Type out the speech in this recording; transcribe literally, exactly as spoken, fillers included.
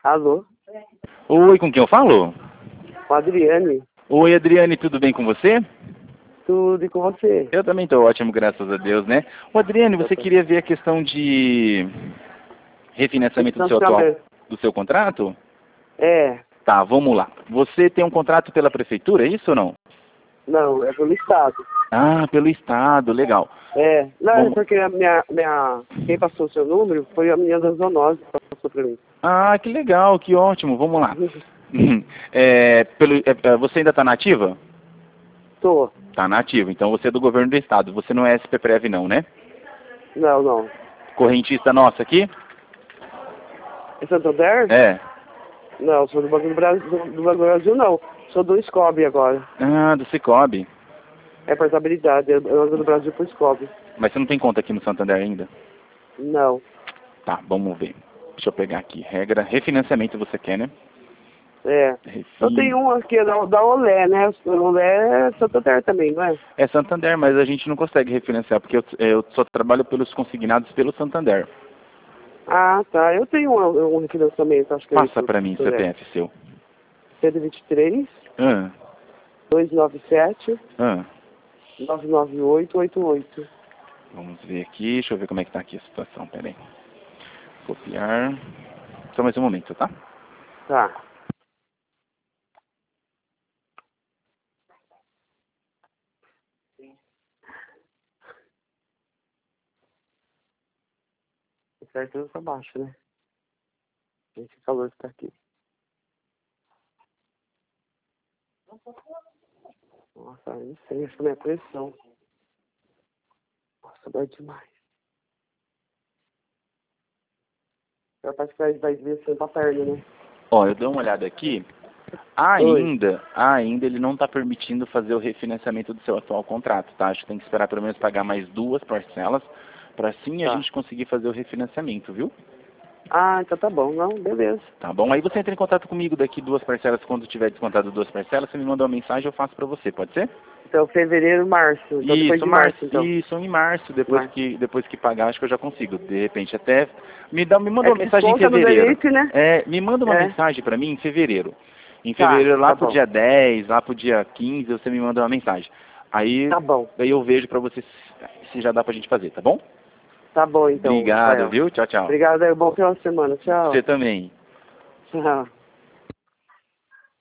Alô? Oi, com quem eu falo? Com a Adriane? Oi, Adriane, tudo bem com você? Tudo e com você? Eu também estou ótimo, graças a Deus, né? Ô, Adriane, Eu você tô... queria ver a questão de refinanciamento do seu atual, Financiamento. do seu contrato? É. Tá, vamos lá. Você tem um contrato pela prefeitura, é isso ou não? Não, é pelo Estado. Ah, pelo Estado, legal. É. Não, é Vamos... porque a minha, minha... quem passou o seu número foi a menina da zoonose que passou pra mim. Ah, que legal, que ótimo, vamos lá. É, pelo, é, você ainda está nativa? Tô. Está nativa, então você é do governo do Estado, você não é S P Prev não, né? Não, não. Correntista nossa aqui? É Santander? É. Não, sou do Banco do Brasil, do Banco do Brasil não. Sou do Scob agora. Ah, do Cicobi. É portabilidade, é Banco do Brasil pro Scob. Mas você não tem conta aqui no Santander ainda? Não. Tá, vamos ver. Deixa eu pegar aqui. Regra, refinanciamento você quer, né? É. Eu Refin... tenho um aqui da, da Olé, né? O Olé é Santander também, não é? É Santander, mas a gente não consegue refinanciar, porque eu, eu só trabalho pelos consignados pelo Santander. Ah, tá. Eu tenho um, um refinanciamento, acho que é Passa isso. pra mim, C P F seu. cento e vinte e três, Ah, duzentos e noventa e sete, ah. novecentos e noventa e oito, oitenta e oito. Vamos ver aqui, deixa eu ver como é que tá aqui a situação, peraí. Copiar. Só mais um momento, tá? Tá. Certo pra baixo, né? Esse calor que tá aqui. Nossa, eu não sei, acho que é minha pressão. Nossa, dói demais. Parece que vai, vai descendo pra perna, né? Ó, eu dou uma olhada aqui. Oi. Ainda, ainda ele não está permitindo fazer o refinanciamento do seu atual contrato, tá? Acho que tem que esperar pelo menos pagar mais duas parcelas para assim a Tá. gente conseguir fazer o refinanciamento, viu? Ah, então tá bom. Não, beleza. Tá bom? Aí você entra em contato comigo daqui duas parcelas, quando tiver descontado duas parcelas, você me manda uma mensagem, eu faço para você, pode ser? Então, fevereiro, março. Então, depois Isso, de março, março, então. isso, em março, depois Março. que depois que pagar, acho que eu já consigo. De repente até me dá, me manda É uma que mensagem em desconta no fevereiro. Delete, né? É, me manda uma É. mensagem para mim em fevereiro. Em Tá, fevereiro, lá tá pro bom. dia dez, lá pro dia quinze, você me manda uma mensagem. Aí, Tá bom. daí eu vejo pra você se, se já dá pra gente fazer, tá bom? Tá bom, então, Obrigado, Rafael. viu? Tchau, tchau. Obrigado, é bom final de semana. Tchau. Você também. Tchau.